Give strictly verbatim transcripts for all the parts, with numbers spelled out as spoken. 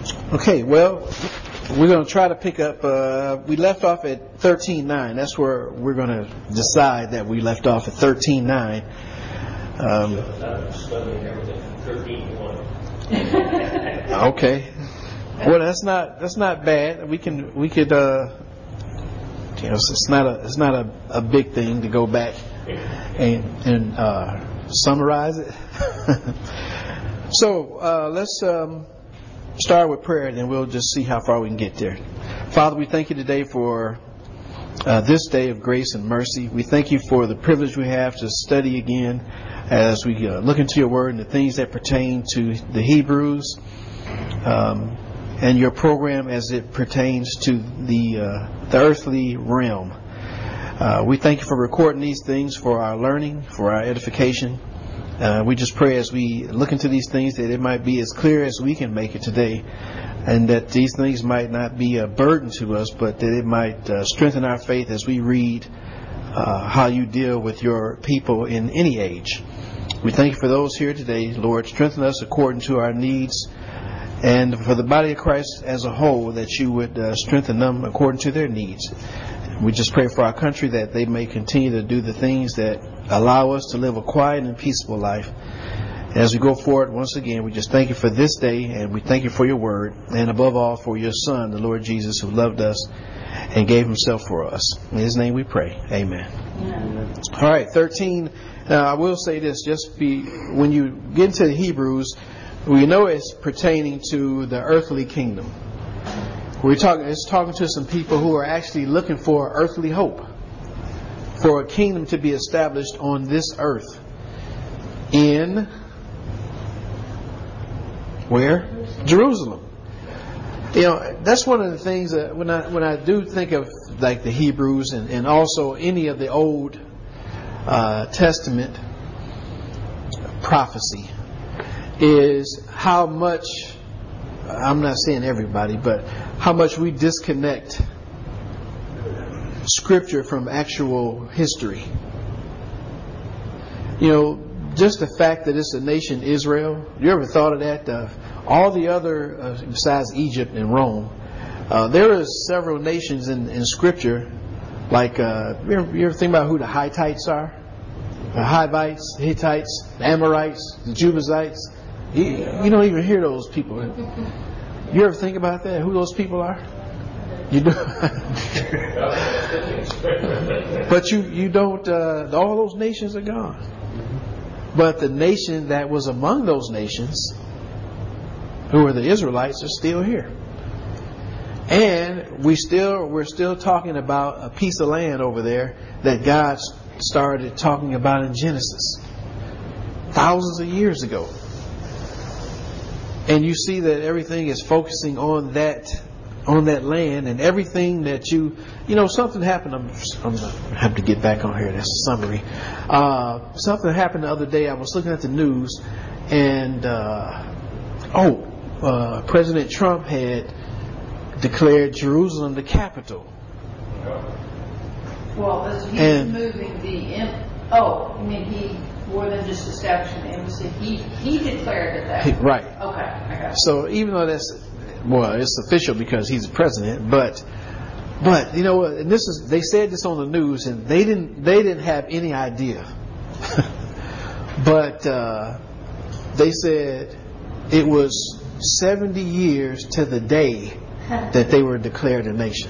Okay, well, we're going to try to pick up, uh, we left off at thirteen nine. That's where we're going to decide that we left off at thirteen nine. Um, okay. Well, that's not that's not bad. We can we could uh, you know it's not a it's not a, a big thing to go back and and uh, summarize it. So uh, let's um, start with prayer, and then we'll just see how far we can get there. Father, we thank you today for uh, this day of grace and mercy. We thank you for the privilege we have to study again as we uh, look into your word and the things that pertain to the Hebrews. Um, and your program as it pertains to the uh, the earthly realm. Uh, we thank you for recording these things for our learning, for our edification. Uh, we just pray as we look into these things that it might be as clear as we can make it today, and that these things might not be a burden to us, but that it might uh, strengthen our faith as we read uh, how you deal with your people in any age. We thank you for those here today, Lord. Strengthen us according to our needs. And for the body of Christ as a whole, that you would uh, strengthen them according to their needs. We just pray for our country that they may continue to do the things that allow us to live a quiet and peaceful life. As we go forward, once again, we just thank you for this day, and we thank you for your word, and above all for your Son, the Lord Jesus, who loved us and gave himself for us. In his name we pray. Amen. Amen. All right, thirteen. Now, I will say this, just be when you get into the Hebrews, we know it's pertaining to the earthly kingdom. We're talking, it's talking to some people who are actually looking for earthly hope, for a kingdom to be established on this earth. In where? Jerusalem. You know, that's one of the things that when I when I do think of like the Hebrews and, and also any of the Old uh, Testament prophecy, is how much, I'm not saying everybody, but how much we disconnect Scripture from actual history. You know, just the fact that it's a nation, Israel, you ever thought of that? Uh, all the other, uh, besides Egypt and Rome, uh, there are several nations in, in Scripture, like, uh, you, ever, you ever think about who the Hittites are? The Hivites, the Hittites, the Amorites, the Jebusites. You, you don't even hear those people. You ever think about that? Who those people are? You do. But you, you don't, uh, all those nations are gone. But the nation that was among those nations, who are the Israelites, are still here. And we still, we're still talking about a piece of land over there that God started talking about in Genesis thousands of years ago. And you see that everything is focusing on that, on that land, and everything that you, you know, something happened. I'm, I'm gonna have to get back on here. That's a summary. Uh, something happened the other day. I was looking at the news, and uh, oh, uh, President Trump had declared Jerusalem the capital. Well, he's and, moving the. Oh, I mean he. More than just establishing the embassy, he he declared it that. Right. Okay, I got it. So even though that's, well, it's official because he's the president, but but you know, and this is, they said this on the news, and they didn't they didn't have any idea. But uh, they said it was seventy years to the day that they were declared a nation.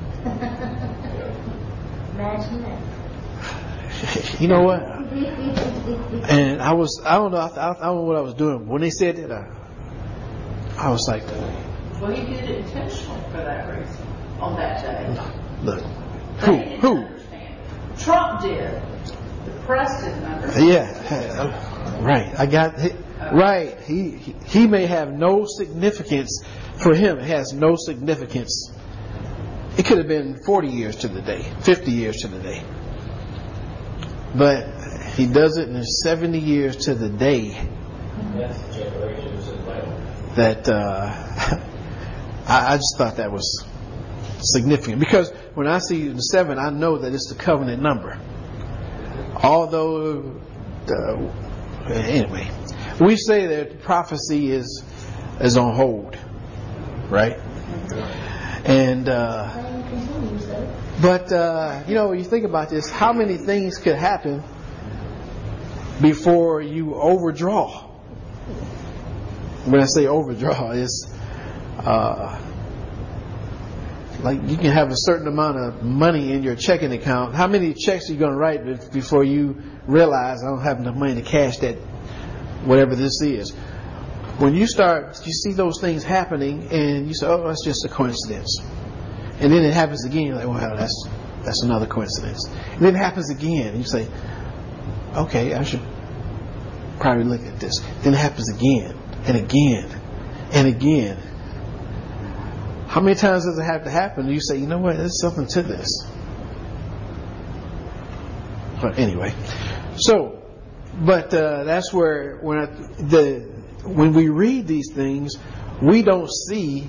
Imagine that. You know what? And I was, I don't know, I, I, I don't know what I was doing. When they said that, I, I was like, well, he did it intentionally for that reason, on that day. Look, who, who? Trump did. The press didn't understand. Yeah, right. I got, right. He, he, he may have no significance for him. It has no significance. It could have been forty years to the day, fifty years to the day. But he does it in seventy years to the day. That's generations of life. That uh, I, I just thought that was significant, because when I see the seven, I know that it's the covenant number. Although, uh, anyway, we say that prophecy is is on hold. right? And uh, Same continues, though. but uh, you know, you think about this: how many things could happen before you overdraw? When I say overdraw, it's uh, like you can have a certain amount of money in your checking account. How many checks are you going to write before you realize I don't have enough money to cash that, whatever this is? When you start, you see those things happening, and you say, "Oh, that's just a coincidence." And then it happens again. You're like, "Well, that's that's another coincidence." And then it happens again, and you say, "Okay, I should probably look at this." Then it happens again and again and again. How many times does it have to happen? And you say, "You know what? There's something to this." But anyway, so, but uh, that's where when I, the when we read these things, we don't see.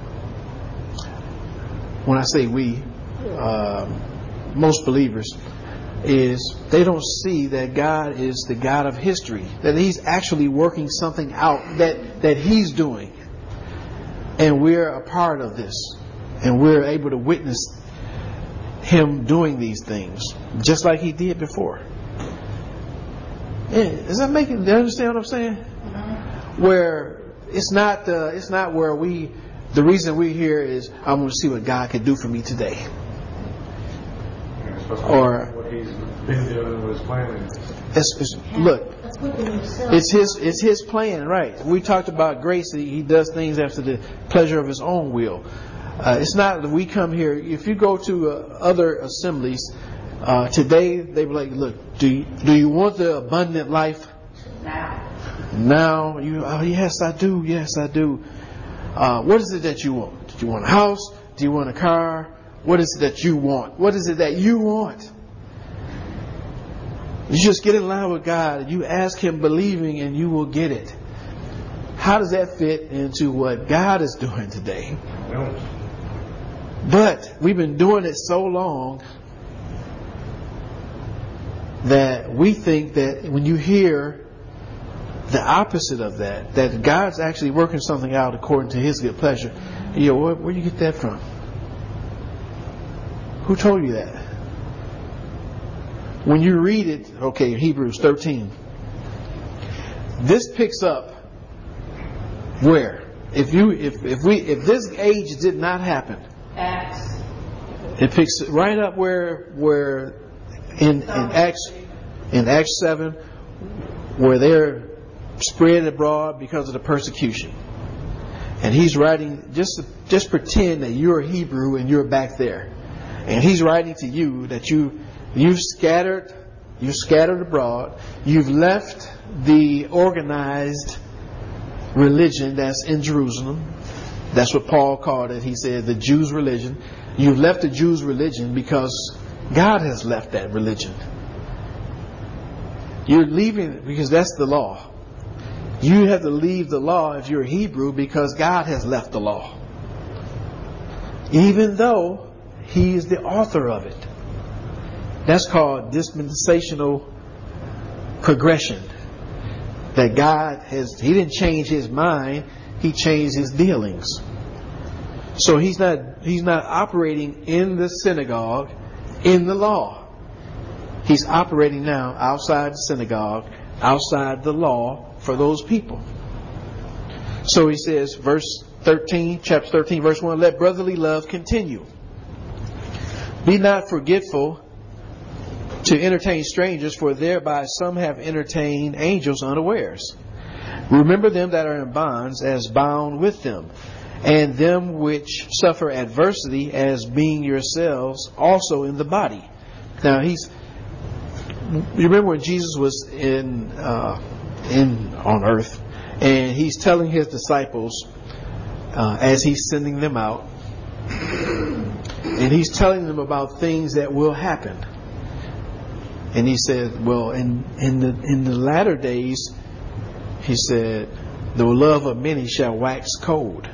When I say we, uh, most believers, is they don't see that God is the God of history, that He's actually working something out that, that He's doing. And we're a part of this. And we're able to witness Him doing these things, just like He did before. Yeah, does that make it, do you understand what I'm saying? Where it's not, uh, it's not where we, the reason we're here is I want to see what God can do for me today. Or what He's been doing was planning. It's, it's, look, it's his it's his plan, right? We talked about grace. He, he does things after the pleasure of His own will. Uh, it's not that we come here. If you go to uh, other assemblies uh, today, they be like, "Look, do you, do you want the abundant life Now. now?" You, oh yes, I do. Yes, I do. Uh, what is it that you want? Do you want a house? Do you want a car? What is it that you want? What is it that you want? You just get in line with God and you ask Him believing and you will get it. How does that fit into what God is doing today? But we've been doing it so long that we think that when you hear the opposite of that, that God's actually working something out according to His good pleasure, you know, where, where do you get that from? Who told you that? When you read it, okay, Hebrews thirteen, this picks up where? If you, if, if we, if this age did not happen, Acts. it picks right up where, where in, in Acts, in Acts seven, where they're spread abroad because of the persecution. And he's writing, just, just pretend that you're a Hebrew and you're back there. And he's writing to you that you, you've scattered, you've scattered abroad, you've left the organized religion that's in Jerusalem. That's what Paul called it. He said the Jews' religion. You've left the Jews' religion because God has left that religion. You're leaving because that's the law. You have to leave the law if you're a Hebrew because God has left the law. Even though He is the author of it. That's called dispensational progression. That God has, He didn't change His mind, He changed His dealings. So He's not, He's not operating in the synagogue in the law. He's operating now outside the synagogue, outside the law for those people. So He says, verse thirteen, chapter thirteen, verse one, let brotherly love continue. Be not forgetful to entertain strangers, for thereby some have entertained angels unawares. Remember them that are in bonds as bound with them, and them which suffer adversity as being yourselves also in the body. Now he's, you remember when Jesus was in uh, in on earth, and He's telling His disciples uh, as He's sending them out, and He's telling them about things that will happen. And He said, well, in, in the in the latter days, He said, the love of many shall wax cold.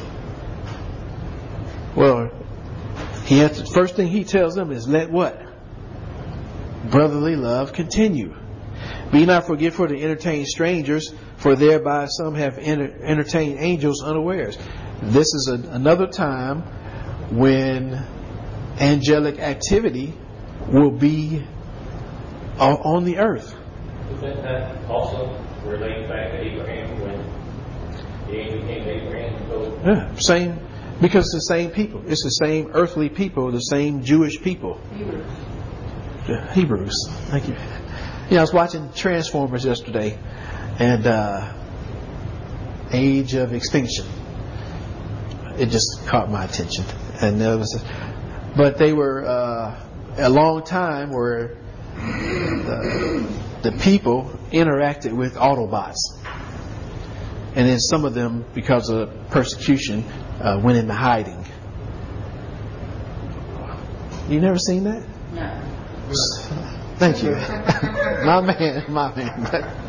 Well, He has to, first thing He tells them is let what? Brotherly love continue. Be not forgetful to entertain strangers, for thereby some have enter, entertained angels unawares. this is a, another time when angelic activity will be on, on the earth. Doesn't that also relate back to Abraham when the angel came to Abraham and told him? Yeah, same, because it's the same people. It's the same earthly people, the same Jewish people. Hebrews. The Hebrews. Thank you. Yeah, I was watching Transformers yesterday, and uh, Age of Extinction. It just caught my attention, and there was, but they were uh, a long time where the, the people interacted with Autobots, and then some of them, because of persecution, uh, went into hiding. You never seen that? No. Thank you. my man, my man.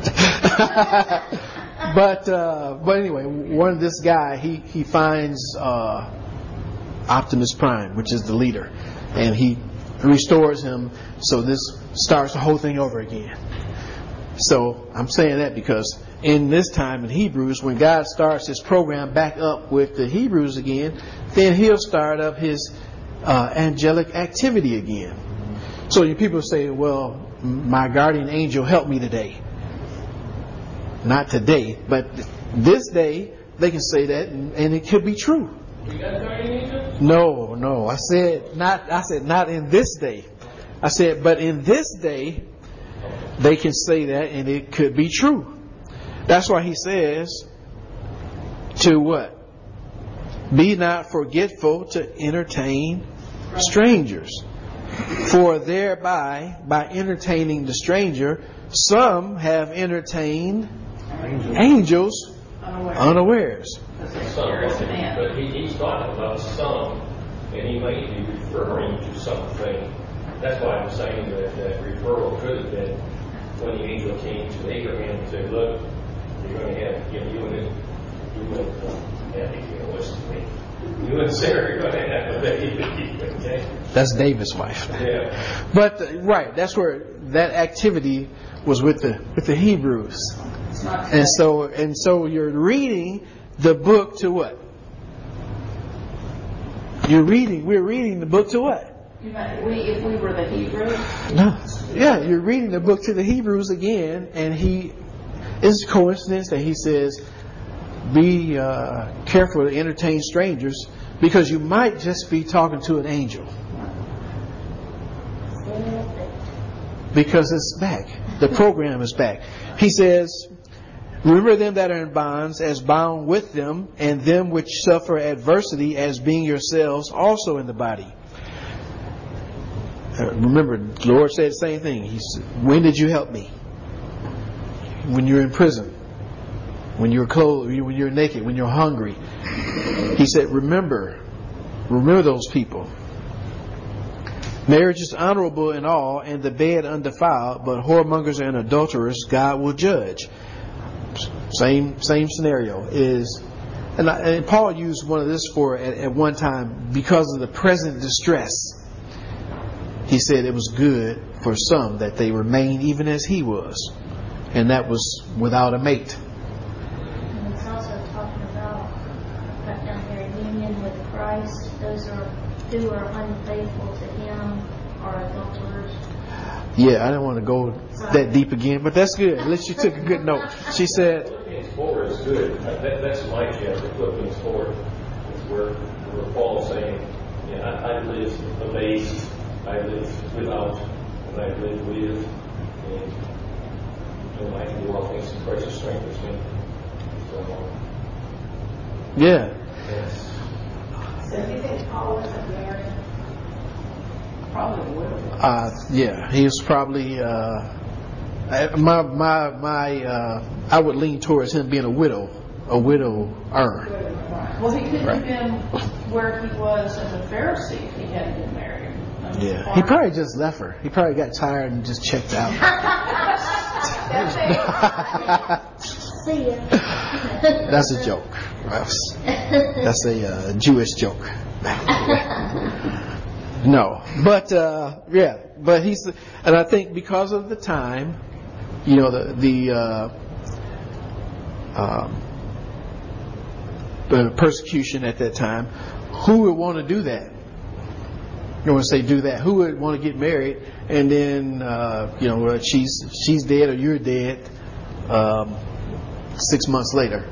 but uh, but anyway, one this guy he he finds uh, Optimus Prime, which is the leader, and he restores him. So this starts the whole thing over again. So I'm saying that because in this time in Hebrews, when God starts His program back up with the Hebrews again, then He'll start up His uh, angelic activity again. So you people say, well, my guardian angel helped me today. Not today, but this day they can say that, and, and it could be true. You got a guardian angel? No, no. I said not. I said not in this day. I said, but in this day, they can say that, and it could be true. That's why He says to what? Be not forgetful to entertain strangers. For thereby, by entertaining the stranger, some have entertained angels, angels Unaware. unawares. Some, okay. But he, he's talking about some, and he might be referring to something. That's why I'm saying that that referral could have been when the angel came to Abraham and said, look, you're going to have, you know, you and, you and, uh, yeah, you know, listen to me. You and Sarah are going to have a baby, okay? That's David's wife. Yeah. But uh, right, that's where that activity was with the with the Hebrews. And so and so you're reading the book to what? You're reading. We're reading the book to what? You meant we, if we were the Hebrews? No. Yeah, you're reading the book to the Hebrews again, and he. It's a coincidence that he says, be uh, careful to entertain strangers, because you might just be talking to an angel. Because it's back. The program is back. He says, remember them that are in bonds as bound with them, and them which suffer adversity as being yourselves also in the body. Uh, remember, the Lord said the same thing. He said, when did you help me? When you're in prison. When you're cold, when you're naked, when you're hungry. He said, remember. Remember those people. Marriage is honorable in all, and the bed undefiled, but whoremongers and adulterers God will judge. Same same scenario is, and, I, and Paul used one of this for at, at one time because of the present distress. He said it was good for some that they remain even as he was, and that was without a mate. And it's also talking about right down here, union with Christ. Those are who are unfaithful to Him are adulterers. Yeah, I didn't want to go that deep again, but that's good. At least you took a good note. She said, Philippians four is good. That, that's my chapter. Philippians four is where, where Paul is saying, yeah, I, I live amazed, I live without, and I live with, and you know, I can do all things in Christ who strengthens me. So, yeah. yes. So do you think Paul wasn't married? Probably would. Uh, yeah, he was probably, uh, my, my, my, uh, I would lean towards him being a widow, a widower. Well, he couldn't Right. have been where he was as a Pharisee if he hadn't been married. Yeah, he probably just left her. He probably got tired and just checked out. See ya. That's a joke. That's, that's a uh, Jewish joke. No, but uh, yeah, but he's, and I think because of the time, you know, the the uh, um, uh, persecution at that time. Who would want to do that? You want to say do that? Who would want to get married and then uh, you know she's she's dead or you're dead um, six months later?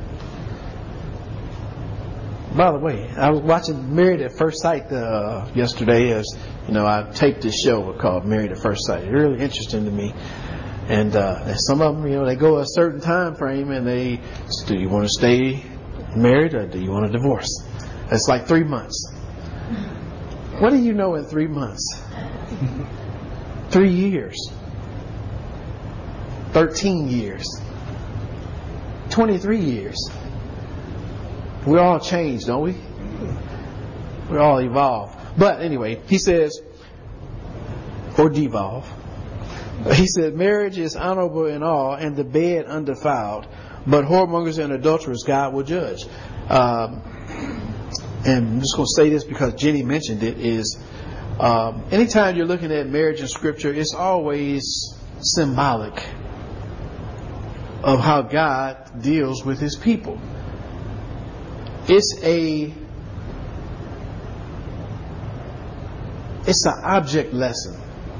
By the way, I was watching Married at First Sight uh, yesterday. As you know, I taped this show called Married at First Sight. It's really interesting to me. And uh, some of them, you know, they go a certain time frame and they, do you want to stay married or do you want to divorce? It's like three months. What do you know in three months? Three years. Thirteen years. Twenty-three years. We all change, don't we? We all evolve. But anyway, he says, or devolve. He said, marriage is honorable in all, and the bed undefiled, but whoremongers and adulterers God will judge. Um, and I'm just going to say this because Jenny mentioned it, is um, anytime you're looking at marriage in Scripture, it's always symbolic of how God deals with His people. It's a it's an object lesson.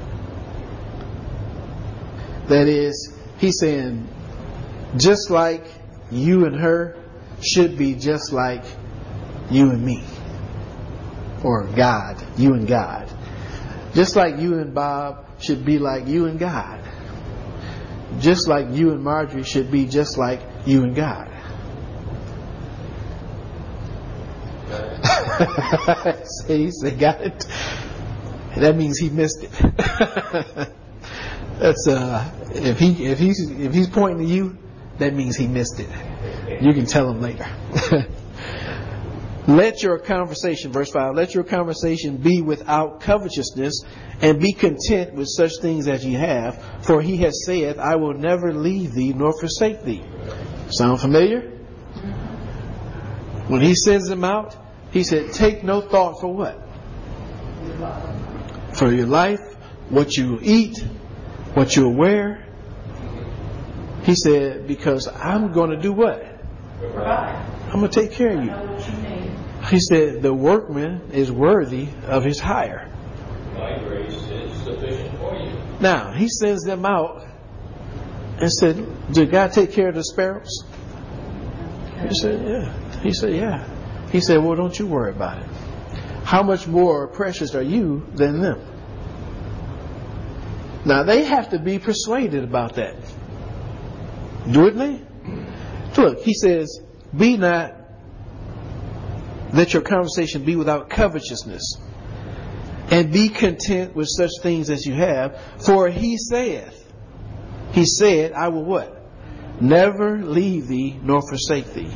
That is, he's saying, just like you and her should be just like you and me. Or God, you and God. Just like you and Bob should be like you and God. Just like you and Marjorie should be just like you and God. See, he said, got it. That means he missed it. That's uh, if he if he's if he's pointing to you, that means he missed it. You can tell him later. Let your conversation, verse five, let your conversation be without covetousness, and be content with such things as you have. For he has said, I will never leave thee nor forsake thee. Sound familiar? When he sends them out, he said, take no thought for what? For your life, what you eat, what you'll wear. He said, because I'm going to do what? Provide. I'm going to take care of you. I know what you need. He said, the workman is worthy of his hire. My grace is sufficient for you. Now, he sends them out and said, did God take care of the sparrows? He said, yeah. He said, yeah. He said, well, don't you worry about it. How much more precious are you than them? Now, they have to be persuaded about that. Wouldn't they? Look, he says, be not, let your conversation be without covetousness, and be content with such things as you have. For he saith, he said, I will what? Never leave thee nor forsake thee.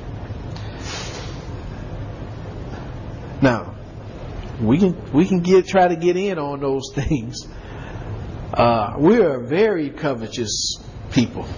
Now, we can we can get try to get in on those things. Uh, we are very covetous people.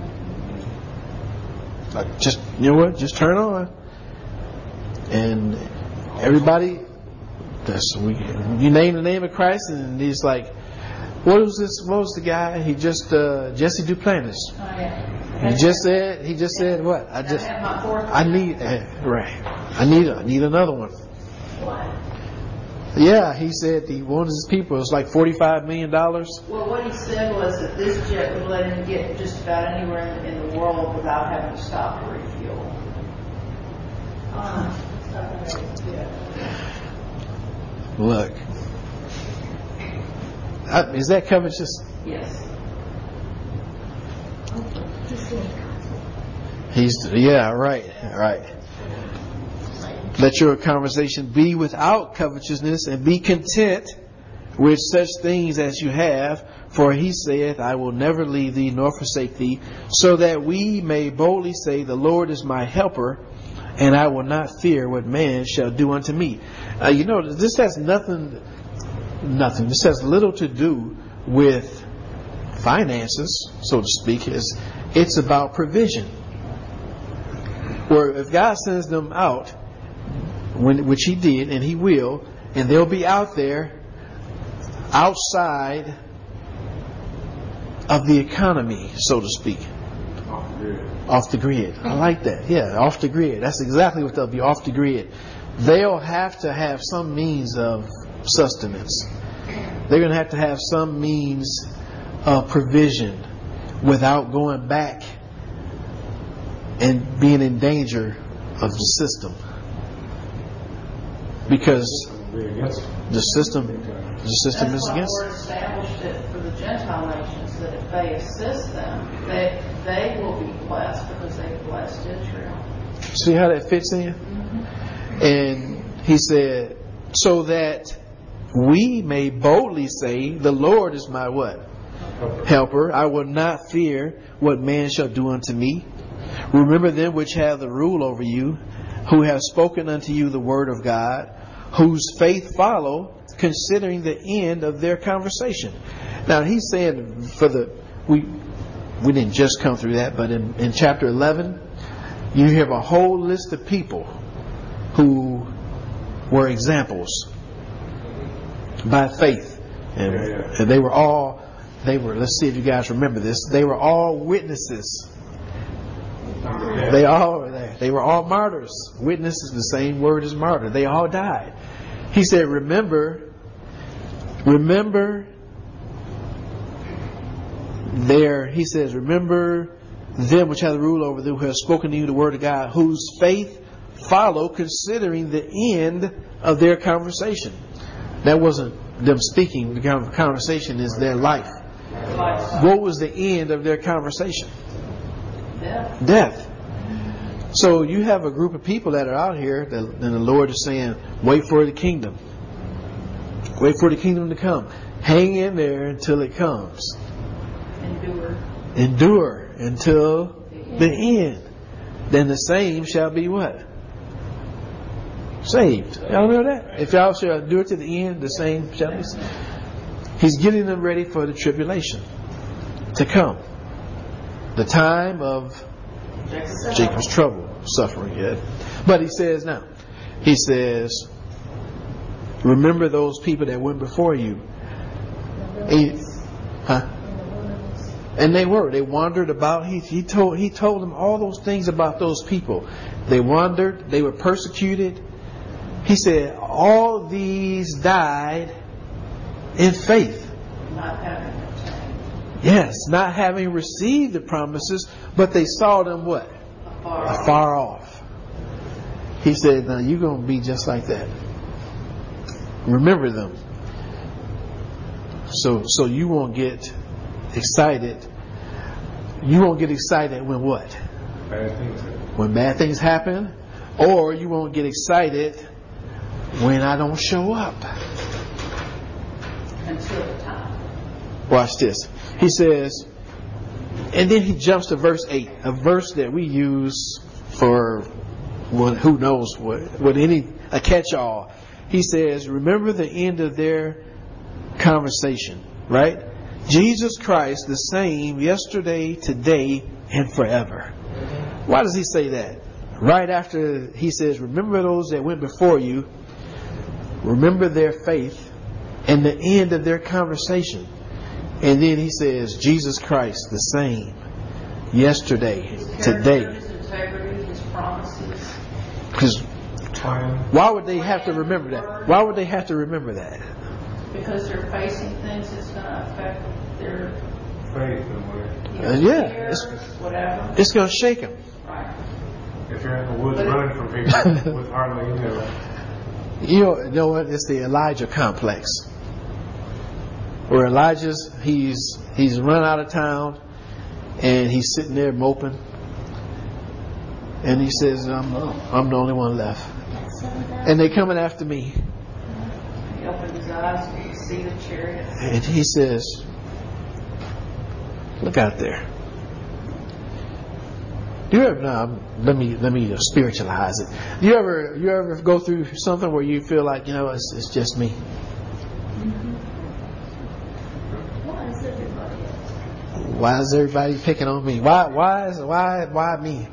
Like, just you know what? Just turn on, and everybody. That's we. You name the name of Christ, and he's like, "What was this? What was the guy? He just uh, Jesse Duplantis. Oh, yeah. He just said. He just said what? I just. I have my fourth. I need uh, right. I need. I need another one. What? Yeah, he said he wanted his people. It was like forty-five million dollars. Well, what he said was that this jet would let him get just about anywhere in, in the world without having to stop to refuel. Um, yeah. Look, I, is that covetous? Yes. He's yeah, right, right. Let your conversation be without covetousness, and be content with such things as you have. For he saith, I will never leave thee nor forsake thee, so that we may boldly say, the Lord is my helper, and I will not fear what man shall do unto me. Uh, you know, this has nothing, nothing. This has little to do with finances, so to speak. It's, it's about provision. Where if God sends them out, When, which he did, and he will, and they'll be out there outside of the economy, so to speak. Off the grid. Off the grid. I like that. Yeah, off the grid. That's exactly what they'll be, off the grid. They'll have to have some means of sustenance. They're going to have to have some means of provision without going back and being in danger of the system. Because Be against it. the system, the system That's is why the against Lord it. established it for the Gentile nations, that if they assist them, they, they will be blessed because they've blessed Israel. See how that fits in? And he said, so that we may boldly say, the Lord is my what? Helper. I will not fear what man shall do unto me. Remember them which have the rule over you, who have spoken unto you the word of God, whose faith follow, considering the end of their conversation. Now he's saying for the we we didn't just come through that, but in, in chapter eleven, you have a whole list of people who were examples by faith, and, Yeah, yeah. and they were all they were. Let's see if you guys remember this. They were all witnesses. Yeah. They all they were all martyrs. Witness is the same word as martyr. They all died. He said, remember, remember there, he says, remember them which have the rule over them, who have spoken to you the word of God, whose faith follow, considering the end of their conversation. That wasn't them speaking. The conversation is their life. What was the end of their conversation? Death. Death. So you have a group of people that are out here, that, and the Lord is saying, wait for the kingdom. Wait for the kingdom to come. Hang in there until it comes. Endure. Endure until the end. Then the same shall be what? Saved. Y'all know that? If y'all shall endure to the end, the same shall be saved. He's getting them ready for the tribulation to come. The time of Jacob's trouble, suffering. Yeah. But he says now, he says, remember those people that went before you. And, huh? And they were. They wandered about. He, he told he told them all those things about those people. They wandered. They were persecuted. He said, all these died in faith. Not having obtained. Yes, not having received the promises, but they saw them what? Afar. Afar off. He said, now you're going to be just like that. Remember them. So so you won't get excited. You won't get excited when what? Bad things happen. When bad things happen. Or you won't get excited when I don't show up. Until the time. Watch this. He says, and then he jumps to verse eight, a verse that we use for what, who knows what, what any, a catch-all. He says, remember the end of their conversation, right? Jesus Christ, the same yesterday, today, and forever. Why does he say that? Right after he says, remember those that went before you, remember their faith, and the end of their conversation. And then he says, Jesus Christ, the same, yesterday, His today. character, his integrity, his promises. Because Plan. why would they have to remember that? Why would they have to remember that? Because they're facing things that's going to affect their, Faith in a way. you know, Uh, yeah, fears, it's- whatever. It's going to shake them. Right. If you're in the woods But it- running from people with hardly, you know, You know, you know what? It's the Elijah complex. Where Elijah's, he's he's run out of town, and he's sitting there moping, and he says, "I'm I'm the only one left, and they coming after me." He opened his eyes and he could see the chariot. And he says, "Look out there." Do you ever? No, let me let me spiritualize it. Do you ever you ever go through something where you feel like, you know, it's it's just me? Why is everybody else? Why is everybody picking on me? Why why is why why me?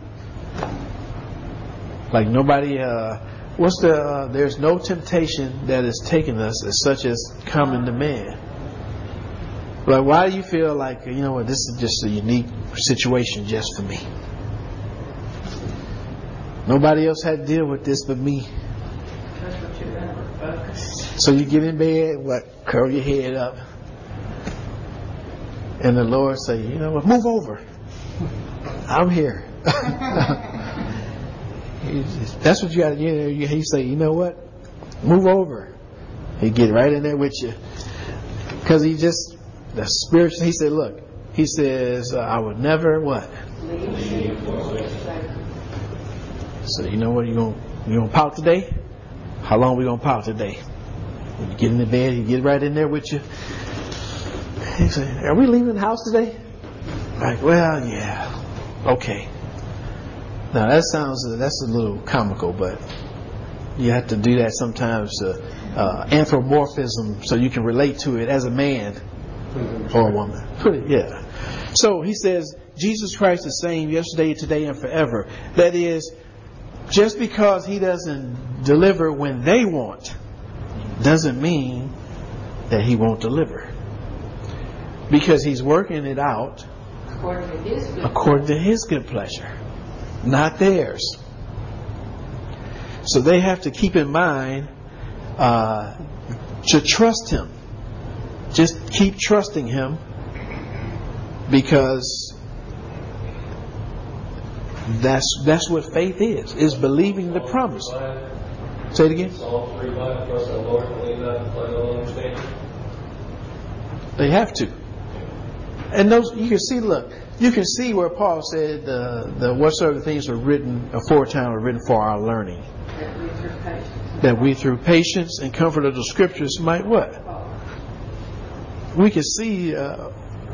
Like nobody. Uh, what's the? Uh, There's no temptation that is taken us as such as common to man. Like, why do you feel like, you know what, this is just a unique situation just for me? Nobody else had to deal with this but me. That's what you're going to focus. So you get in bed, what, curl your head up, and the Lord say, you know what, move over. I'm here. That's what you got to, you know, he say, you know what, move over. He get right in there with you. Because he just, the spiritual, he said, look, he says, uh, I would never, what? So you know what, you gonna you gonna pout today? How long we gonna pout today? When you get in the bed, he get right in there with you. He said, are we leaving the house today? Like, well, yeah, okay. Now that sounds that's a little comical, but you have to do that sometimes. Uh, uh, anthropomorphism, so you can relate to it as a man or a woman. Put it, yeah. So he says, Jesus Christ is the same yesterday, today, and forever. That is, just because he doesn't deliver when they want, doesn't mean that he won't deliver. Because he's working it out According to his good according to his good pleasure, not theirs. So they have to keep in mind uh, to trust him. Just keep trusting him, because that's that's what faith is, is believing the promise. Say it again. Psalm three five, trust in the Lord and lean not upon your own understanding. They have to. And those, you can see, look, you can see where Paul said uh, the whatsoever things were written aforetime were written for our learning, that we through patience. that we through patience and comfort of the scriptures might what? We can see uh,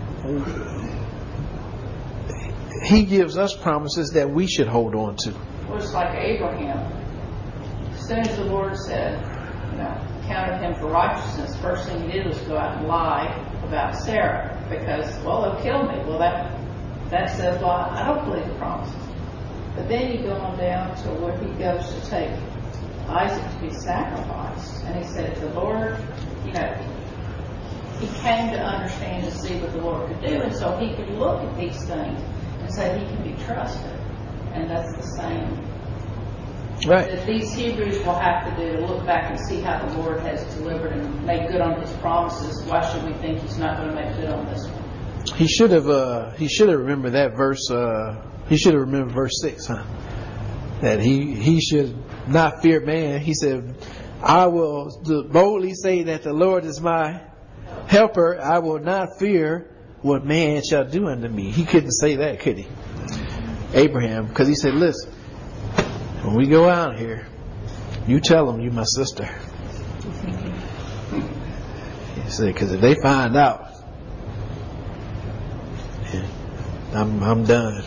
he gives us promises that we should hold on to. Well, it's like Abraham. As soon as the Lord said, you know, counted him for righteousness, first thing he did was go out and lie about Sarah, because, well, they'll kill me. Well, that that says, well, I don't believe the promises. But then you go on down to where he goes to take Isaac to be sacrificed, and he said, the Lord, you know, he came to understand and see what the Lord could do, and so he could look at these things and say he can be trusted. And that's the same Right. that these Hebrews will have to do, to look back and see how the Lord has delivered and made good on his promises. Why should we think he's not going to make good on this one? He should have. Uh, he should have remembered that verse. Uh, he should have remembered verse six, huh? That he he should not fear man. He said, "I will boldly say that the Lord is my helper. I will not fear what man shall do unto me." He couldn't say that, could he? Abraham, because he said, "Listen, when we go out here, you tell them you my sister." He said, "Because if they find out, I'm I'm done."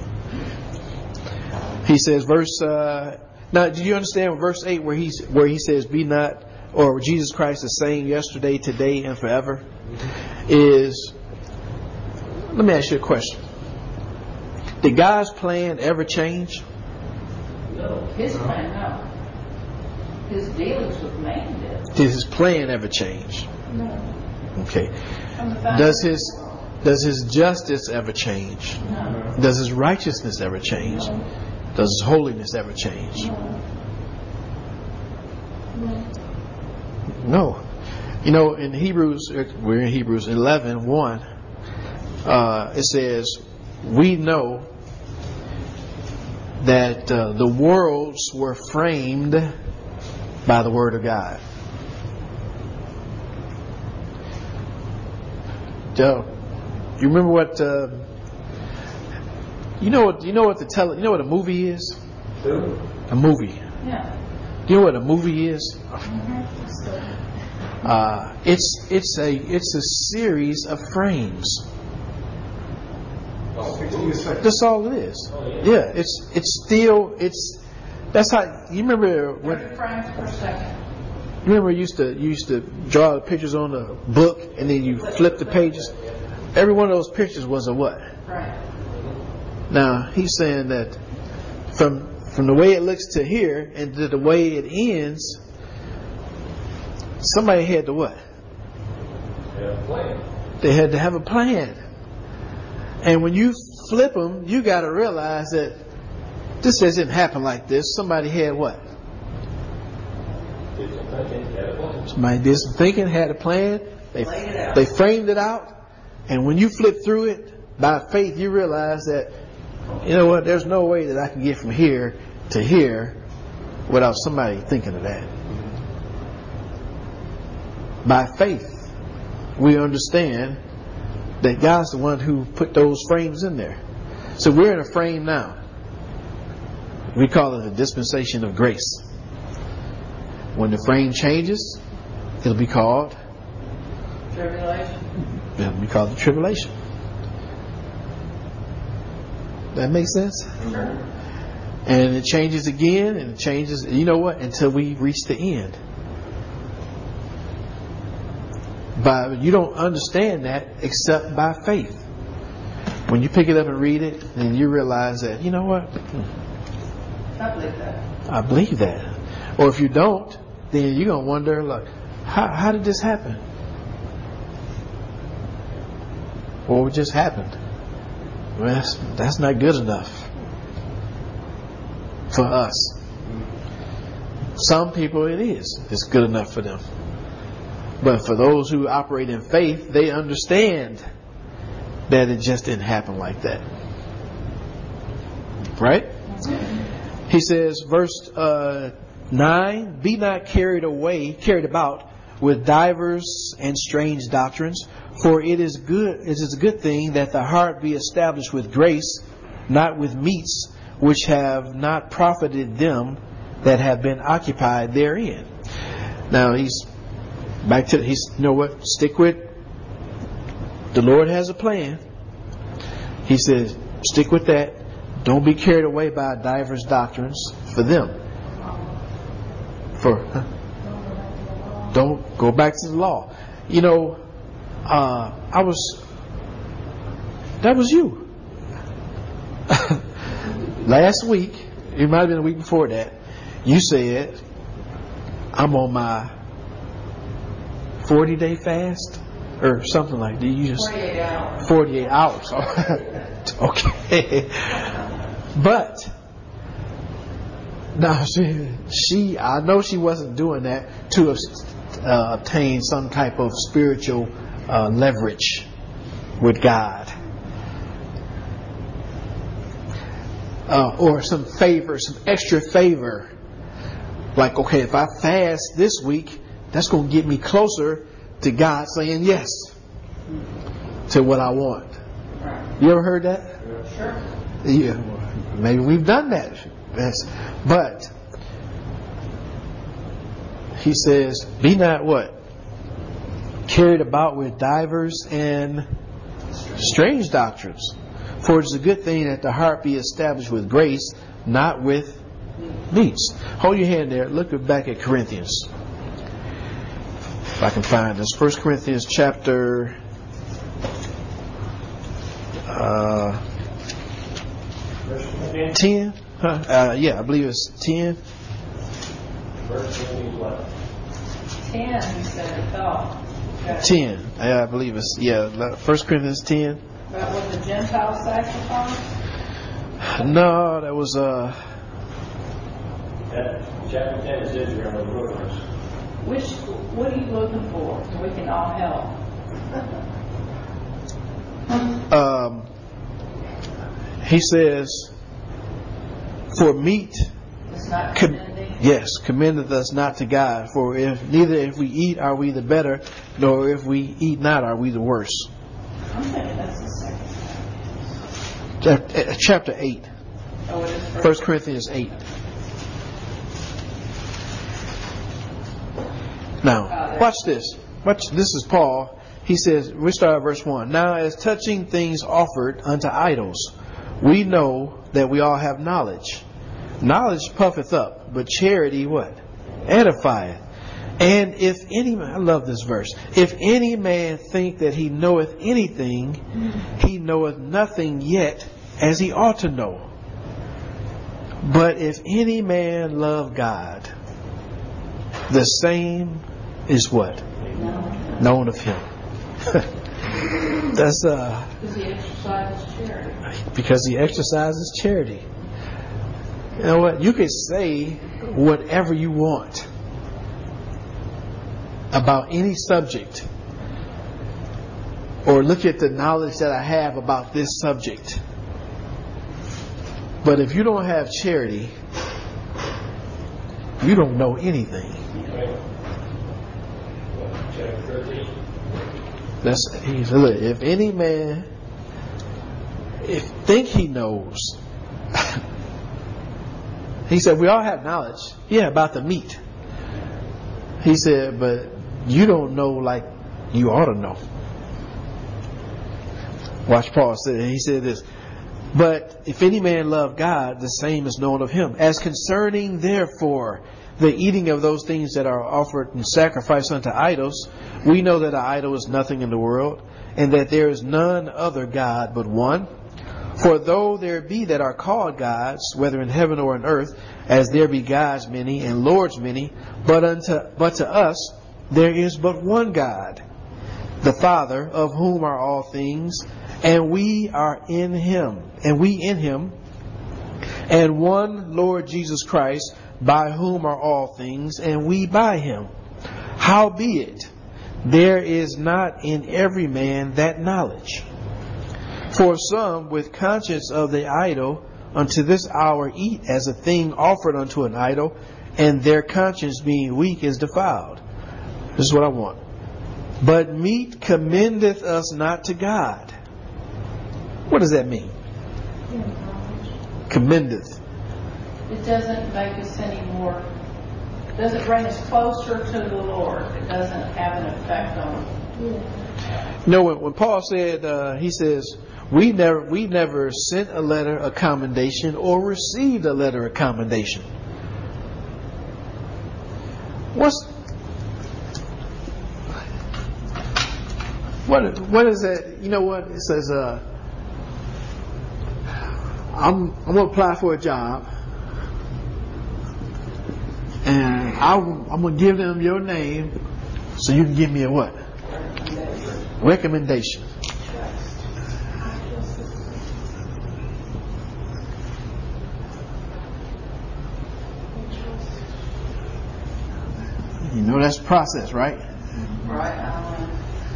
He says, verse. Uh, now, do you understand verse eight where he's where he says, "Be not," or Jesus Christ is saying, "Yesterday, today, and forever," is. Let me ask you a question. Did God's plan ever change? No. His plan, no. His dealings with man did. Did his plan ever change? No. Okay. From the fact Does his does his justice ever change? No. Does his righteousness ever change? No. Does his holiness ever change? No. No. You know, in Hebrews, we're in Hebrews eleven one. Uh, it says, "We know that uh, the worlds were framed by the word of God." So, you remember what? Uh, you know what? You know what the tele, You know what a movie is? A movie. Yeah. Do you know what a movie is? Mm-hmm. Uh, it's it's a it's a series of frames. That's all it is. Yeah, it's it's still it's. That's how you remember when. thirty frames per second. You remember you used to you used to draw the pictures on the book and then you flip the pages. Every one of those pictures was a what? Right. Now he's saying that from from the way it looks to here and to the way it ends, somebody had to what? Yeah, plan. They had to have a plan. And when you flip them, you got to realize that this doesn't happen like this. Somebody had what? Somebody did some thinking, had a plan. They, they framed it out. And when you flip through it, by faith, you realize that, you know what, there's no way that I can get from here to here without somebody thinking of that. By faith, we understand that God's the one who put those frames in there. So we're in a frame now. We call it a dispensation of grace. When the frame changes, it'll be called Tribulation. It'll be called the tribulation. That makes sense? Sure. And it changes again, and it changes, you know what, until we reach the end. But you don't understand that except by faith. When you pick it up and read it, then you realize that, you know what? I believe that. I believe that. Or if you don't, then you're going to wonder, like, how, how did this happen? What just happened? Well, that's, that's not good enough for us. Some people it is. It's good enough for them. But for those who operate in faith, they understand that it just didn't happen like that. Right? He says, verse uh, nine, be not carried away, carried about with divers and strange doctrines, for it is good, it is a good thing that the heart be established with grace, not with meats which have not profited them that have been occupied therein. Now he's back to, he's, you know what, stick with, the Lord has a plan. He says, stick with that. Don't be carried away by divers doctrines for them. For, huh? Don't go back to the law. You know, uh, I was, that was you. Last week, it might have been a week before that, you said, I'm on my forty day fast or something like that. You just forty-eight hours. forty-eight hours. Okay. But no, she, she, I know she wasn't doing that to uh, obtain some type of spiritual uh, leverage with God. Uh, or some favor, some extra favor. Like, okay, if I fast this week, that's going to get me closer to God saying yes to what I want. You ever heard that? Sure. Yeah, maybe we've done that. That's, but he says, be not what? Carried about with divers and strange doctrines. For it is a good thing that the heart be established with grace, not with meats. Hold your hand there. Look back at Corinthians. If I can find this. First Corinthians chapter uh, ten. Huh? Uh, yeah, I believe it's ten. ten, you said it fell. Okay. ten. Yeah, I believe it's, yeah, First Corinthians ten. That was the Gentile sacrifice? No, that was uh Chapter ten is Israel and rulers. Which, what are you looking for? We can all help. um he says, for meat It's not com- commending. yes, commendeth us not to God, for if neither if we eat are we the better, nor if we eat not are we the worse. I'm thinking that's the second. Chapter, chapter eight. Oh, it is first. First Corinthians eight. Now, watch this. Watch, this is Paul. He says, we start at verse one. Now, as touching things offered unto idols, we know that we all have knowledge. Knowledge puffeth up, but charity what? Edifieth. And if any man, I love this verse, if any man think that he knoweth anything, he knoweth nothing yet as he ought to know. But if any man love God, the same is what? Known of him. That's uh. Because he exercises charity. Because he exercises charity. You know what? You can say whatever you want about any subject, or look at the knowledge that I have about this subject. But if you don't have charity, you don't know anything. Chapter thirteen. That's he said, look, if any man if think he knows, he said we all have knowledge, yeah, about the meat. He said, but you don't know like you ought to know. Watch Paul said. He said this. But if any man love God, the same is known of him. As concerning, therefore, the eating of those things that are offered in sacrifice unto idols, we know that an idol is nothing in the world, and that there is none other God but one. For though there be that are called gods, whether in heaven or in earth, as there be gods many and lords many, but unto but to us there is but one God, the Father, of whom are all things, and we are in him, and we in him, and one Lord Jesus Christ, by whom are all things, and we by him. Howbeit, there is not in every man that knowledge. For some, with conscience of the idol, unto this hour eat as a thing offered unto an idol, and their conscience being weak is defiled. This is what I want. But meat commendeth us not to God. What does that mean? Commendeth. It doesn't make us any more, it doesn't bring us closer to the Lord. It doesn't have an effect on Yeah. You know, when, when Paul said, uh, he says, we never, we never sent a letter of commendation or received a letter of commendation. What's what? What is that? You know what it says? Uh, I'm I'm gonna apply for a job, and I, I'm gonna give them your name, so you can give me a what? Recommendation. You know that's the process, right? right.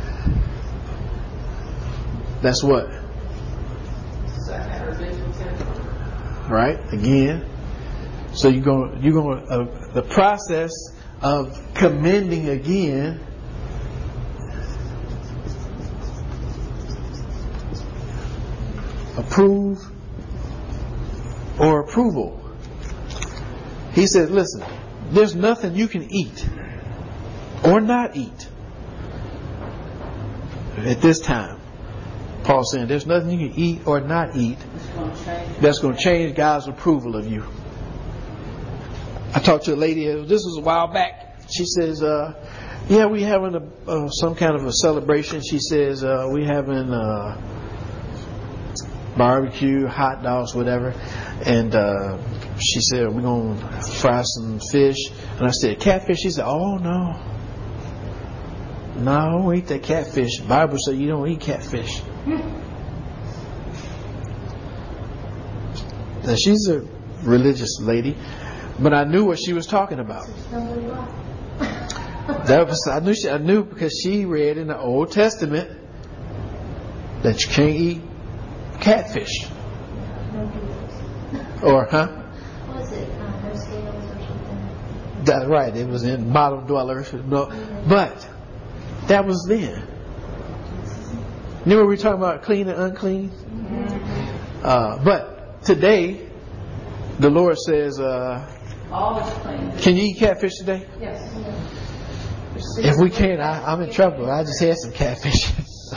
That's what? Second or duplicate. Right? Again. So you're going, you're going, uh, the process of commending again approve or approval. He said, listen, there's nothing you can eat or not eat at this time. Paul's saying there's nothing you can eat or not eat that's going to change God's approval of you. I talked to a lady, this was a while back. She says, uh, yeah, we having a, uh, some kind of a celebration. She says, uh, we having uh, barbecue, hot dogs, whatever. And uh, she said, we're going to fry some fish. And I said, catfish? She said, oh, no. No, I don't eat that catfish. The Bible says you don't eat catfish. Now, she's a religious lady, but I knew what she was talking about. That was I knew she, I knew because she read in the Old Testament that you can't eat catfish. Or huh? Was it um, no scales or something? That's right. It was in bottom dwellers. No, but that was then. Remember we were talking about clean and unclean? Uh, but today, the Lord says, uh, All is clean. can you eat catfish today? Yes. If we can't, I, I'm in trouble. I just had some catfish.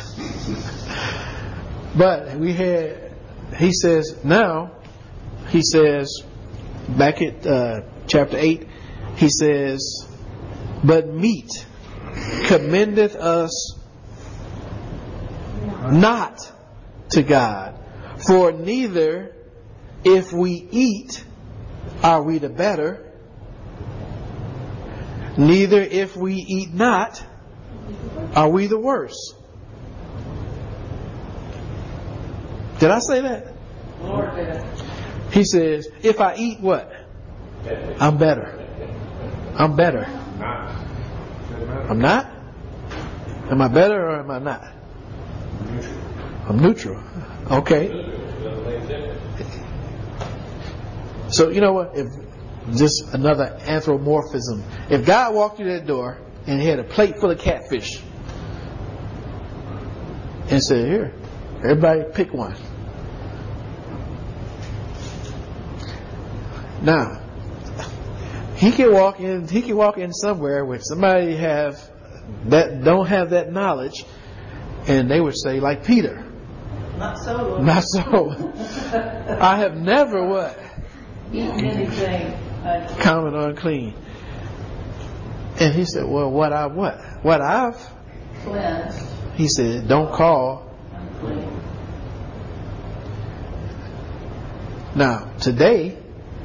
But we had, he says, now, he says, back at uh, chapter eight, he says, but meat commendeth us not to God. For neither if we eat are we the better, neither if we eat not are we the worse. Did I say that? Lord did it. He says, if I eat what? I'm better. I'm better. Not. Doesn't matter. I'm not? Am I better or am I not? I'm neutral. Okay. So you know what? If just another anthropomorphism. If God walked through that door and he had a plate full of catfish and said, "Here, everybody pick one." Now, he can walk in. He can walk in somewhere where somebody have that don't have that knowledge, and they would say, like Peter, Not so, Lord. "Not so. I have never what Eaten anything. unclean. common unclean." And he said, "Well, what I what what I've?" Cleansed. He said, "Don't call." Unclean. Now, today,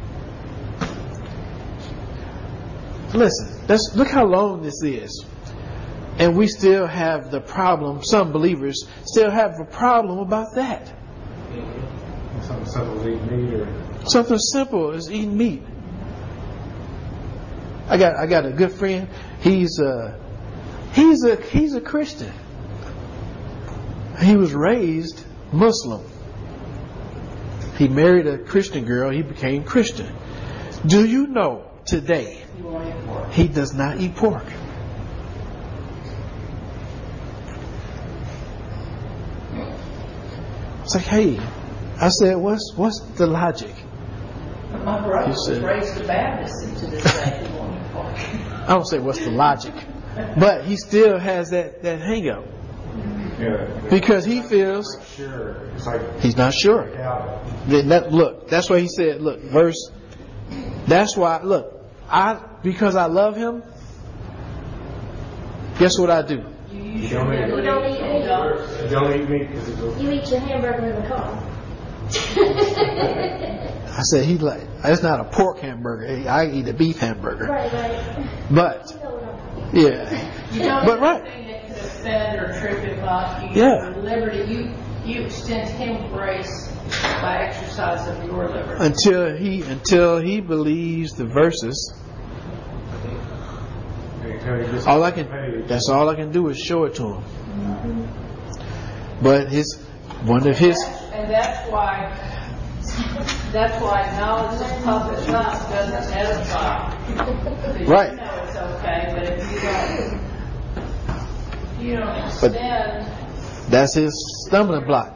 listen. Let's look how long this is. And we still have the problem, some believers still have a problem about that. Something simple as eating meat or Something simple as eating meat. I got I got a good friend. He's a he's a he's a Christian. He was raised Muslim. He married a Christian girl. He became Christian. Do you know today You won't eat pork. he does not eat pork? It's like, hey, I said, what's what's the logic? My brother He was said- raised a Baptist, and to this day he won't eat pork. I don't say what's the logic, but he still has that that hang up yeah. because he feels Like sure. It's like he's not sure. doubt Then that, look, that's why he said, look, verse. That's why, look, I because I love him. Guess what I do? You You use don't your eat- You don't eat liberty. meat. Don't- it. Don't eat meat because it's a You eat your hamburger in the car. I said he like it's not a pork hamburger. I eat a beef hamburger. Right, right. But You know what I'm yeah, You don't But do right. anything that could offend or trip him up. You use Yeah. your liberty. You you extend him grace by exercise of your liberty. until he until he believes the verses. until you just All I can paid. that's all I can do is show it to him. But his one of his And that's why that's why knowledge of puppet lust doesn't edify. Because Right. You know it's okay, but if you don't you don't But- extend that's his stumbling block.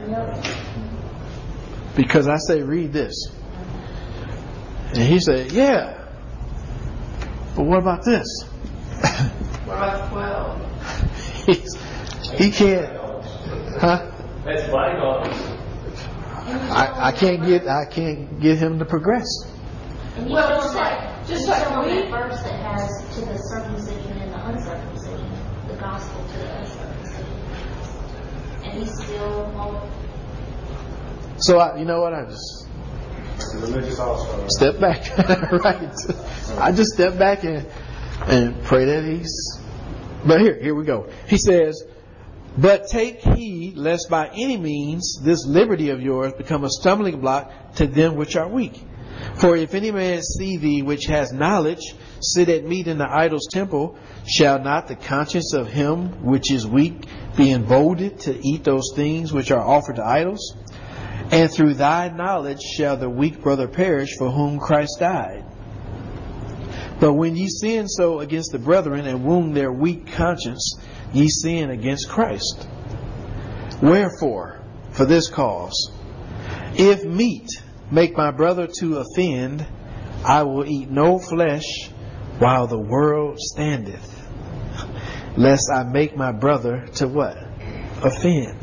Because I say read this, and he said, yeah. But what about this? what about twelve? He's, he can't, huh? That's bygones. I, I can't get I can't get him to progress. And you Well, show just him like- that, just you like show him we- that verse that has to the circumcision and the uncircumcision, the gospel to the uncircumcision. And he still won't. So I, you know what? I just Like a religious also. step back, right? I just step back and and pray that he's. But here, here we go. He says, "But take heed, lest by any means this liberty of yours become a stumbling block to them which are weak. For if any man see thee which has knowledge sit at meat in the idol's temple, shall not the conscience of him which is weak be emboldened to eat those things which are offered to idols? And through thy knowledge shall the weak brother perish for whom Christ died. But when ye sin so against the brethren and wound their weak conscience, ye sin against Christ. Wherefore, for this cause, if meat make my brother to offend, I will eat no flesh while the world standeth, lest I make my brother to what? Offend."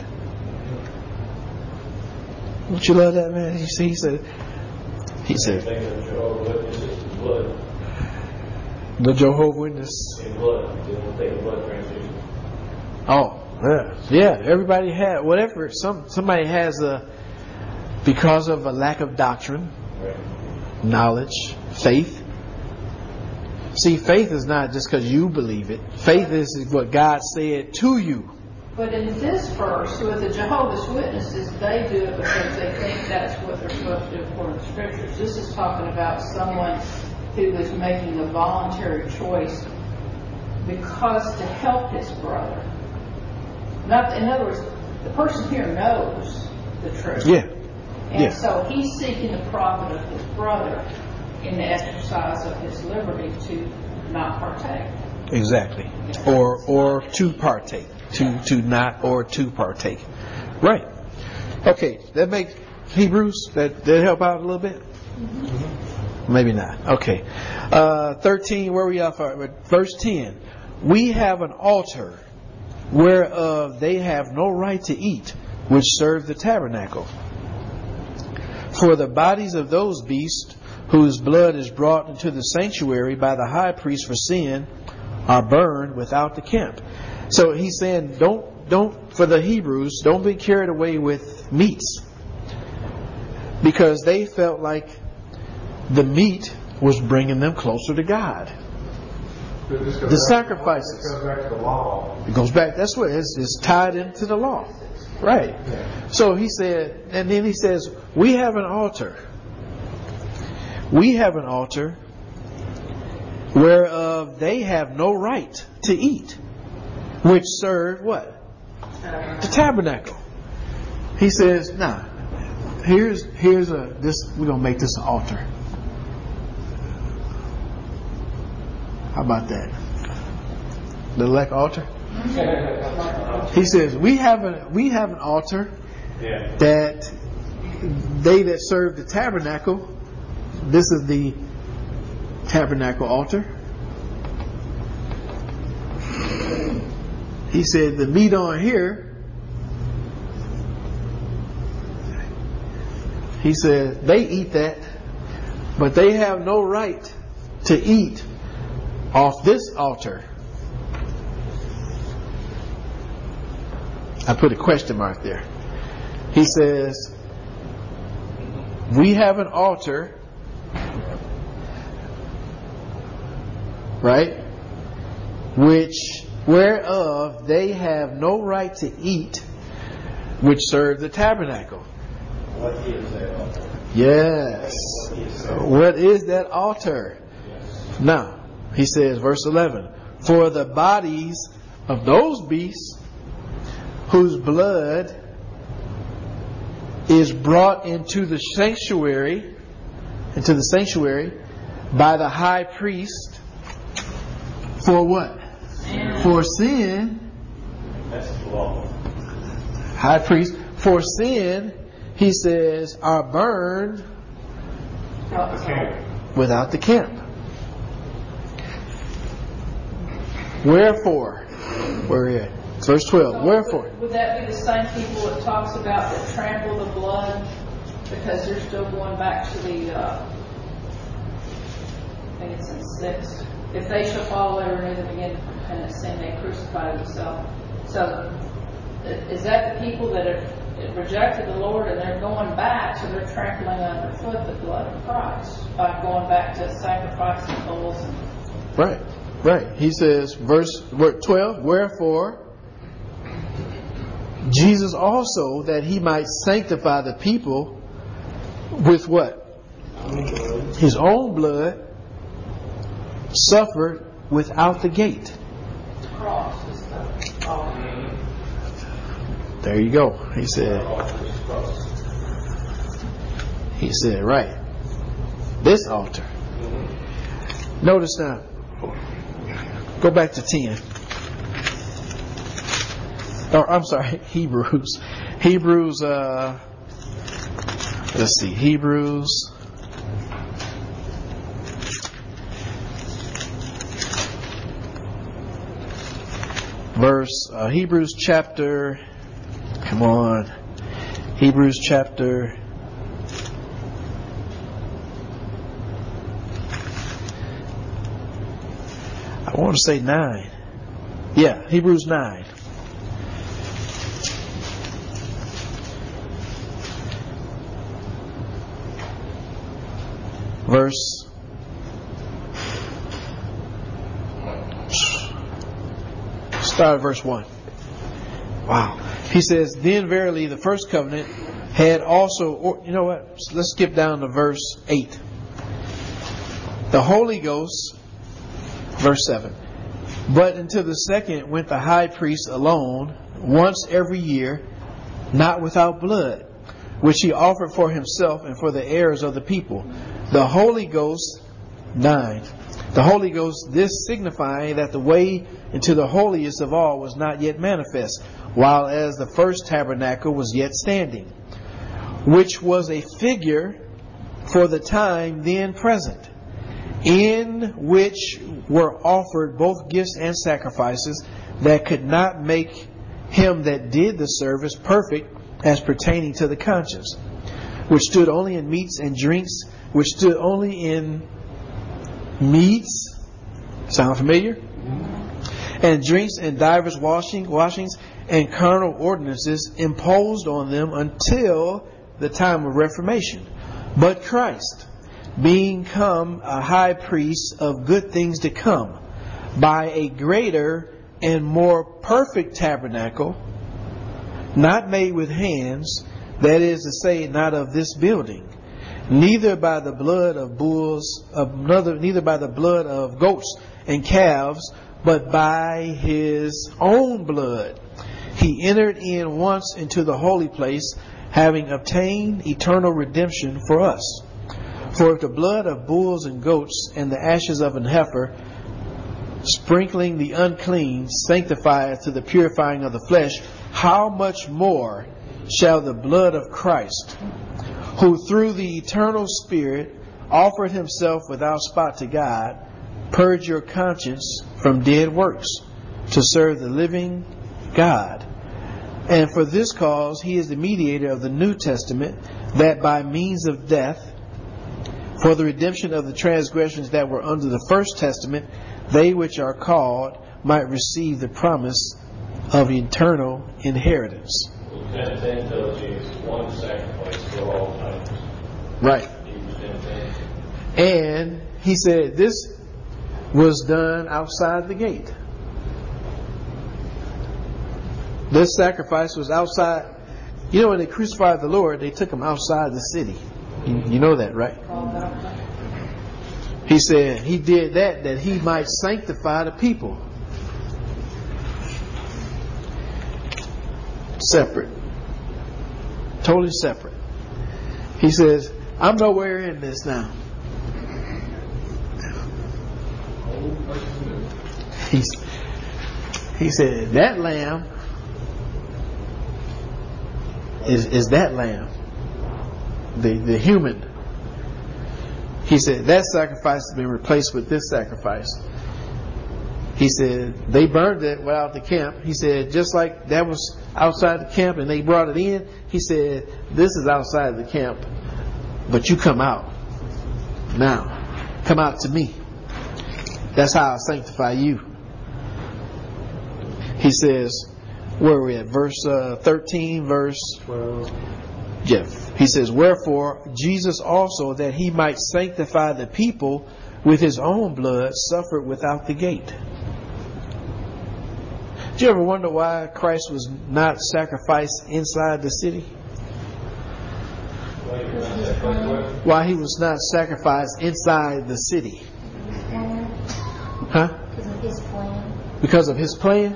Don't you love that, man? You see, he said, he said, Things that Jehovah's Witnesses in blood, the Jehovah's Witness. in blood, they don't take a blood transfusion. Oh, yeah, yeah. Everybody had whatever. Some somebody has a because of a lack of doctrine, Right. knowledge, faith. See, faith is not just because you believe it. Faith is what God said to you. But in this verse, with the Jehovah's Witnesses, they do it because they think that's what they're supposed to do according to Scriptures. This is talking about someone who is making a voluntary choice because to help his brother. Not, in other words, the person here knows the truth. Yeah. And Yeah. so he's seeking the profit of his brother in the exercise of his liberty to not partake. Exactly. Or or to partake. To to not or to partake. Right. Okay, that makes Hebrews, that that help out a little bit? Mm-hmm. Maybe not. Okay. Uh, thirteen, where are we at? Verse ten. We have an altar whereof they have no right to eat, which serve the tabernacle. For the bodies of those beasts whose blood is brought into the sanctuary by the high priest for sin are burned without the camp. So he's saying, don't, don't, for the Hebrews, don't be carried away with meats. Because they felt like the meat was bringing them closer to God. The sacrifices. It goes back to the law. It goes back, that's what it is, it's tied into the law. Right. So he said, and then he says, we have an altar. We have an altar whereof they have no right to eat, which serve what? The tabernacle. He says, nah, here's here's a this we're gonna make this an altar. How about that? The elect altar? He says, we have a we have an altar Yeah. that they that serve the tabernacle, this is the tabernacle altar. He said the meat on here, he said they eat that, but they have no right to eat off this altar. I put a question mark there. He says, we have an altar, right, which whereof they have no right to eat, which serve the tabernacle. What is that altar? Yes. What is that altar? Now, he says, verse eleven, for the bodies of those beasts whose blood is brought into the sanctuary, into the sanctuary by the high priest for what? Sin. For sin. That's the law. High priest for sin, he says, are burned without the camp. Wherefore, where are you at? Verse twelve. So Wherefore? Would, would that be the same people that talks about that trample the blood? Because they're still going back to the, uh, I think it's in six. If they shall follow their renew the beginning from penance sin, they crucify themselves. So, is that the people that have rejected the Lord and they're going back, so they're trampling underfoot the blood of Christ by going back to sacrificing bulls? And Right, right. He says, verse twelve, wherefore Jesus also, that he might sanctify the people with what? His own blood, suffered without the gate. cross is the altar. There you go. He said, he said, right. This altar. Notice now. Go back to ten. Or I'm sorry, Hebrews. Hebrews, uh, let's see, Hebrews. Verse, uh, Hebrews chapter, come on, Hebrews chapter, I want to say nine. Yeah, Hebrews nine. Verse start at verse one. Wow. He says, then verily the first covenant had also, or, you know what? Let's skip down to verse eight. The Holy Ghost, verse seven. But into the second went the high priest alone, once every year, not without blood, which he offered for himself and for the heirs of the people. The Holy Ghost, nine. The Holy Ghost, this signifying that the way into the holiest of all was not yet manifest, while as the first tabernacle was yet standing, which was a figure for the time then present, in which were offered both gifts and sacrifices that could not make him that did the service perfect as pertaining to the conscience, which stood only in meats and drinks, which stood only in meats, sound familiar? And drinks and divers washing, washings and carnal ordinances imposed on them until the time of Reformation. But Christ, being come a high priest of good things to come, by a greater and more perfect tabernacle, not made with hands, that is to say, not of this building, neither by the blood of bulls, of another, neither by the blood of goats and calves, but by his own blood he entered in once into the holy place, having obtained eternal redemption for us. For if the blood of bulls and goats and the ashes of an heifer, sprinkling the unclean, sanctifieth to the purifying of the flesh, how much more shall the blood of Christ, who through the eternal Spirit offered himself without spot to God, purge your conscience from dead works, to serve the living God. And for this cause he is the mediator of the New Testament, that by means of death, for the redemption of the transgressions that were under the first testament, they which are called might receive the promise of eternal inheritance. Ten ten tells you it's one sacrifice for all times. Right. And he said this was done outside the gate. This sacrifice was outside. You know, when they crucified the Lord, they took him outside the city. You, you know that, right? He said he did that that he might sanctify the people. Separate. Totally separate. He says, I'm nowhere in this now. He's, he said, that lamb is, is that lamb. The, the human. He said, that sacrifice has been replaced with this sacrifice. He said, they burned it without the camp. He said, just like that was outside the camp and they brought it in, he said, this is outside the camp, but you come out now. Come out to me. That's how I sanctify you. He says, where are we at? Verse uh, thirteen, verse twelve. Yeah. He says, wherefore Jesus also, that he might sanctify the people with his own blood, suffered without the gate. Do you ever wonder why Christ was not sacrificed inside the city? Why he was not sacrificed inside the city? Huh? Because of his plan. Because of his plan?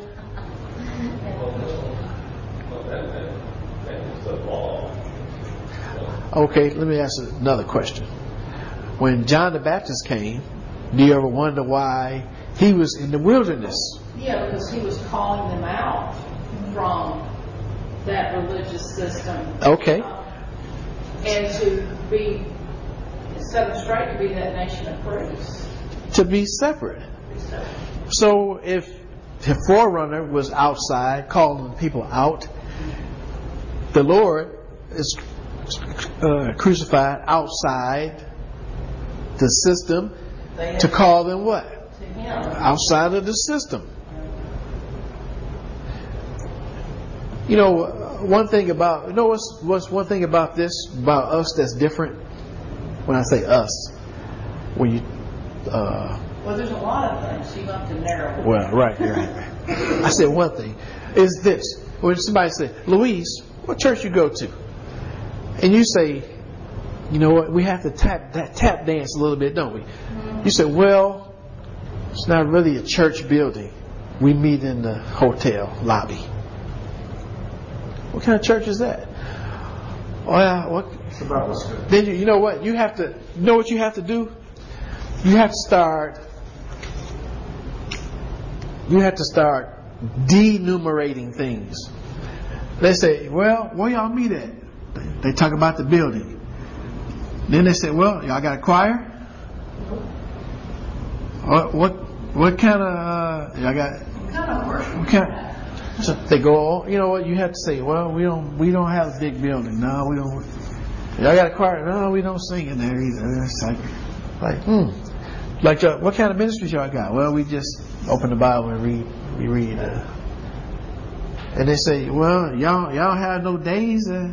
Okay, let me ask another question. When John the Baptist came, do you ever wonder why he was in the wilderness? Yeah, because he was calling them out from that religious system. Okay. Uh, and to be set up straight to be that nation of priests. To be separate. So if the forerunner was outside, calling people out, the Lord is uh, crucified outside the system to call them what? To him. Outside of the system. You know, one thing about, you know what's, what's one thing about this, about us that's different? When I say us, when you, uh, Well, there's a lot of things you have to narrow. well, right, right. I said one thing is this. when somebody say, Louise, what church you go to? And you say, you know what, we have to tap that tap dance a little bit, don't we? Mm-hmm. You say, well, it's not really a church building. We meet in the hotel lobby. What kind of church is that? Well, what? It's about what's good. Then you, you know what? You have to. You know what you have to do? You have to start. You have to start denumerating things. They say, well, where y'all meet at? They talk about the building. Then they say, well, y'all got a choir? What what, what kind of uh, y'all got? What kind of worship? What kind? So they go, you know what? You have to say, well, we don't we don't have a big building. No, we don't. Y'all got a choir? No, we don't sing in there either. It's like, like, hmm. Like, uh, what kind of ministries y'all got? Well, we just open the Bible and read. We read. Uh, and they say, well, y'all y'all have no days. Uh,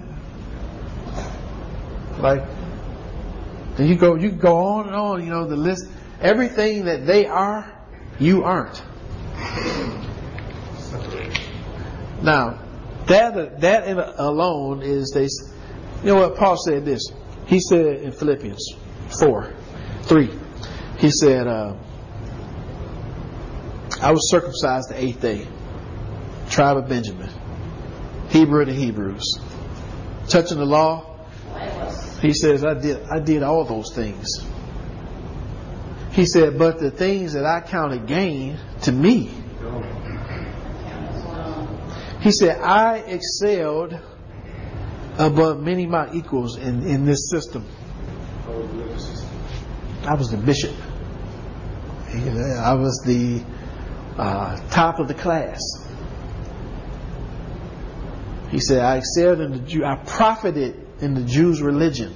like, and you go you go on and on. You know the list. Everything that they are, you aren't. Now, that that alone is they. You know what Paul said this. He said in Philippians four, three. He said, uh, "I was circumcised the eighth day, tribe of Benjamin, Hebrew of the Hebrews, touching the law." He says, "I did I did all those things." He said, "But the things that I counted gain to me." He said, I excelled above many of my equals in, in this system. I was the bishop. I was the uh, top of the class. He said, I excelled in the Jew. I profited in the Jews' religion.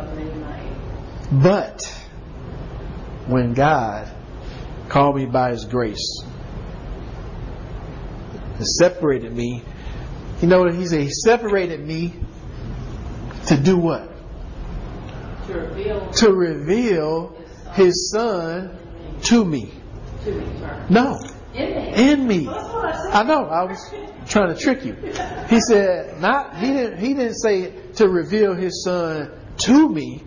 But when God called me by His grace, He separated me. You know what He said? He separated me to do what? To reveal. To reveal His Son to me. To me, sorry. No. In me. In me. Well, that's what I said. I know. I was trying to trick you. He said not. He didn't. He didn't say to reveal His Son to me.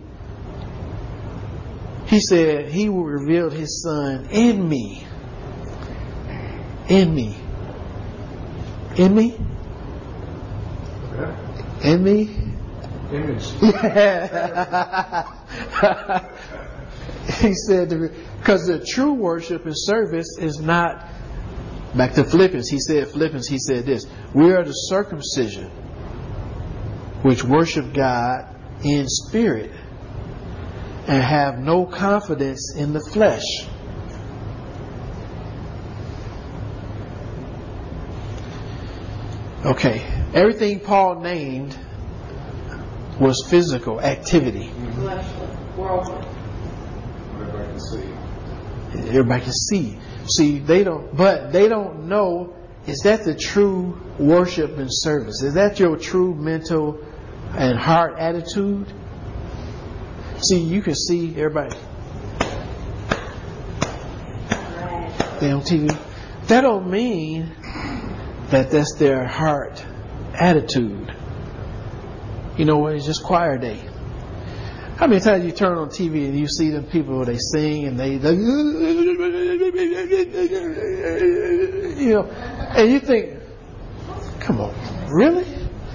He said He will reveal His Son in me. In me. In me? In me? Image. Yeah. He said, because the true worship and service is not, back to Philippians, he said, Philippians, he said this, we are the circumcision which worship God in spirit and have no confidence in the flesh. Okay, everything Paul named was physical activity. Worldly. Everybody can see. Everybody can see. See, they don't, but they don't know, is that the true worship and service? Is that your true mental and heart attitude? See, you can see everybody. They on T V. That don't mean that that's their heart attitude. You know what? It's just choir day. How many times you turn on T V and you see them people, they sing and they, they you know, and you think, come on, really?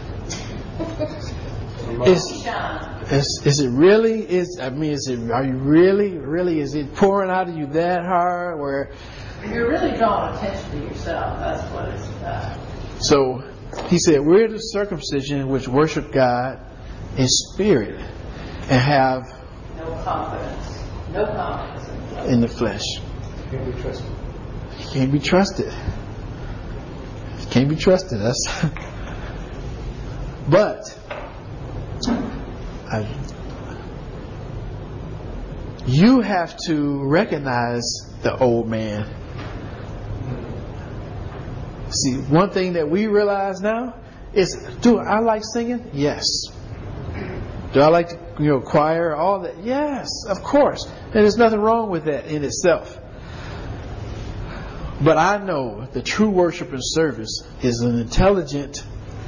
Is, is, is it really? Is I mean, is it? Are you really, really? Is it pouring out of you that hard? Where you're really drawing attention to yourself. That's what it's about. So he said, we're the circumcision which worship God in spirit and have no confidence. No confidence in the flesh. Can't be trusted. Can't be trusted. Can't be trusted. That's but I, you have to recognize the old man. See, one thing that we realize now is, do I like singing? Yes. Do I like to, you know, choir, all that? Yes, of course. And there's nothing wrong with that in itself. But I know the true worship and service is an intelligent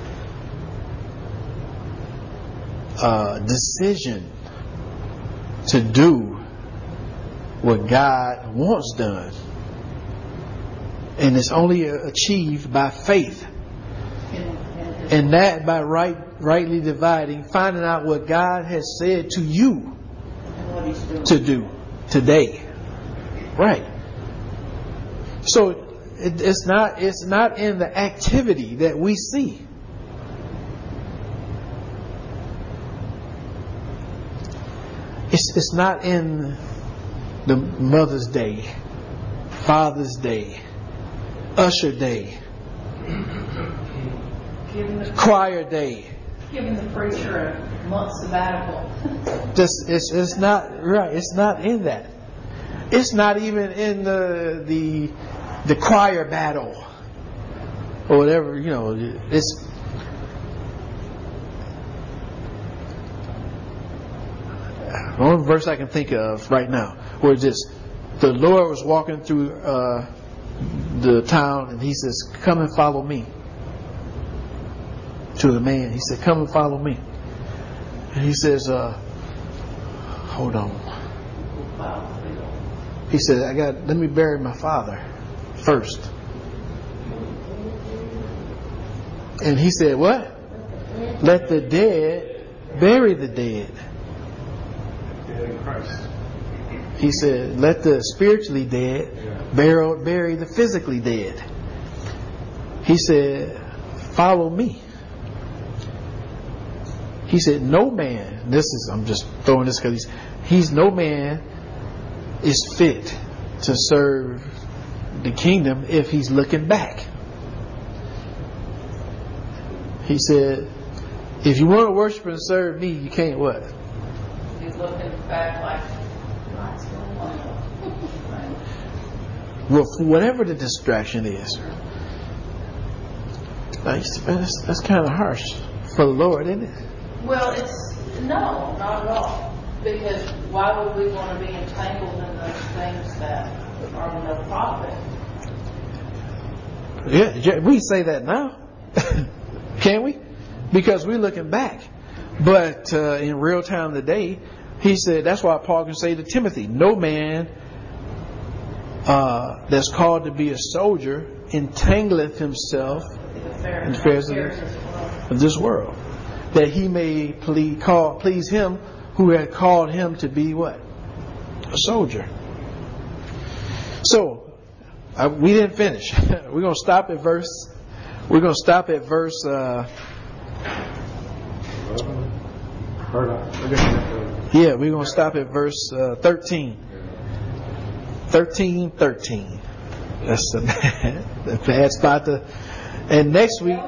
uh, decision to do what God wants done. And it's only achieved by faith. And that by right, rightly dividing, finding out what God has said to you to do today. Right. So it, it's not it's not in the activity that we see. It's it's not in the Mother's Day, Father's Day, Usher Day, Choir Day. Giving the preacher a month sabbatical. Just it's it's not right. It's not in that. It's not even in the the the choir battle or whatever. You know, it's one verse I can think of right now where it's just the Lord was walking through uh, the town and He says, "Come and follow me." To the man, He said, "Come and follow me." And he says, uh, "Hold on." He said, "I got. Let me bury my father first." And he said, "What? Let the dead bury the dead." Dead in Christ. He said, "Let the spiritually dead bury, bury the physically dead." He said, "Follow me." He said, "No man," this is, I'm just throwing this because he's, he's no man is fit to serve the kingdom if he's looking back. He said, if you want to worship and serve me, you can't what? He's looking back like, well, whatever the distraction is. That's, that's kind of harsh for the Lord, isn't it? well, it's, no, not at all. Because why would we want to be entangled in those things that are of no profit? Yeah, we say that now. Can we? Because we're looking back. But uh, in real time today, he said, that's why Paul can say to Timothy, no man uh, that's called to be a soldier entangleth himself in the affairs of this, of this world, that he may please, call, please him who had called him to be what? A soldier. So, I, we didn't finish. We're going to stop at verse, we're going to stop at verse, uh, yeah, we're going to stop at verse uh, thirteen. thirteen, thirteen. That's a bad, a bad spot to, and next week,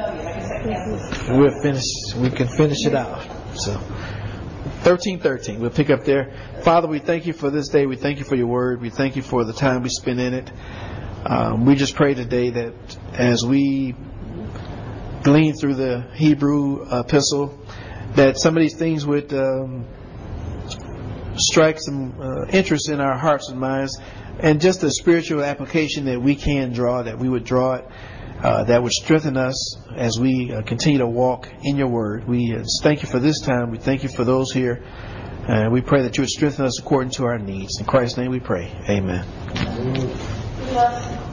we'll finish, we can finish it out. So, thirteen thirteen, we'll pick up there. Father, we thank you for this day. We thank you for your word. We thank you for the time we spent in it. Um, we just pray today that as we glean through the Hebrew epistle, that some of these things would um, strike some uh, interest in our hearts and minds, and just the spiritual application that we can draw, that we would draw it, uh, that would strengthen us as we uh, continue to walk in your word. We uh, thank you for this time. We thank you for those here. And uh, we pray that you would strengthen us according to our needs. In Christ's name we pray. Amen. Yes.